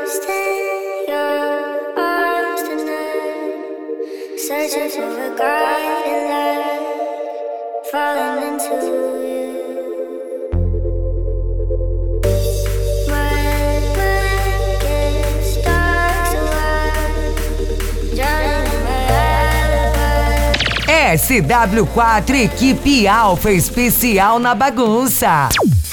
lost in your arms tonight, searching for a guiding light, falling into you. My mind gets dark, so I'm drowning in my alibi. SW4 Equipe Alfa Especial na bagunça.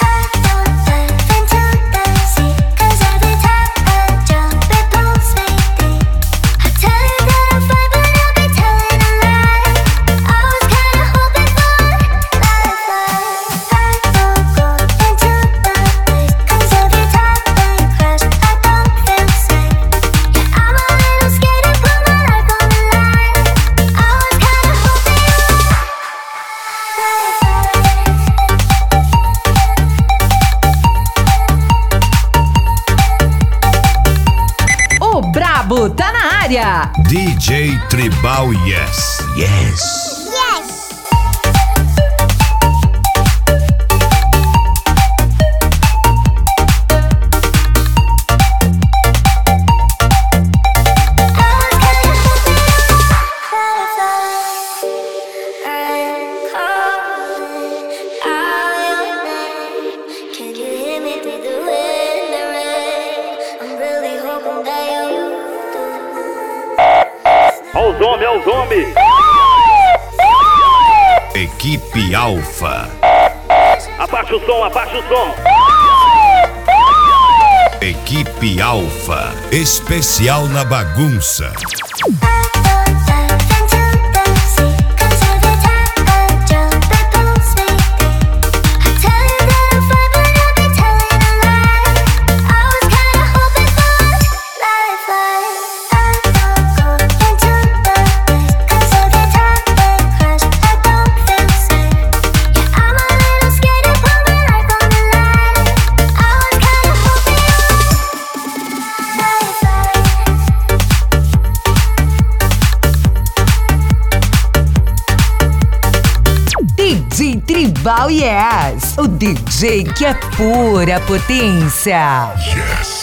Tá na área. DJ Tribal Yes. Yes. Olha os homens! Equipe Alfa. Abaixa o som, abaixa o som! Equipe Alfa. Especial na bagunça. DJ Tribal Yes, o DJ que é pura potência. Yes.